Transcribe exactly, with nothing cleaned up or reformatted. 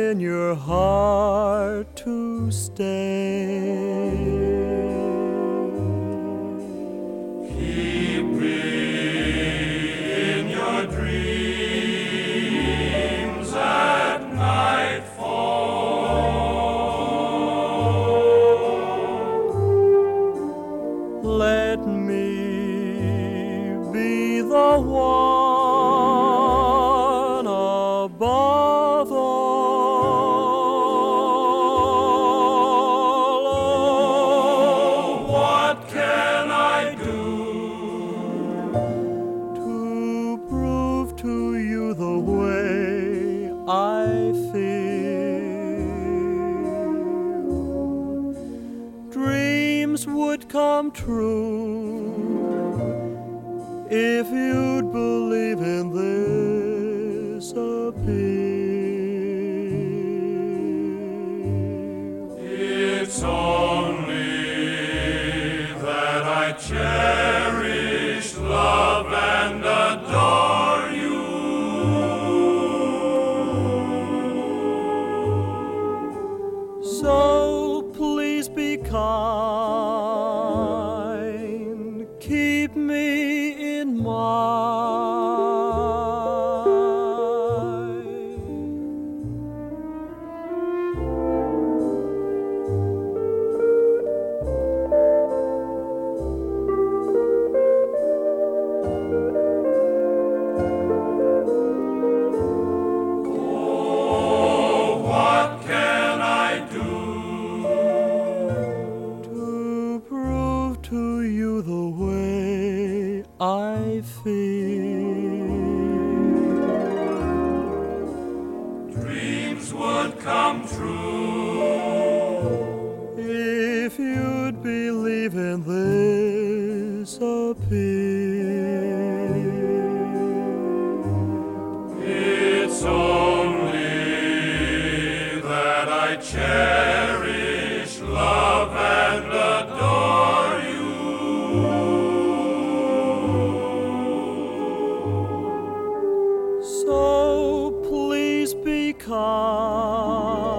in your heart to stay. Keep me in your dreams at nightfall. Let me be the one above all. Oh, what can I do to prove to you the way I feel? Dreams would come true if you'd believe in this appeal. It's only that I cherish, love, and adore you. So please be kind, keep me in mind. Oh, what can I do To prove to you the way I feel. dreams would come true If you'd believe in this appeal. It's only that I cherish, love, and adore you. So please be kind.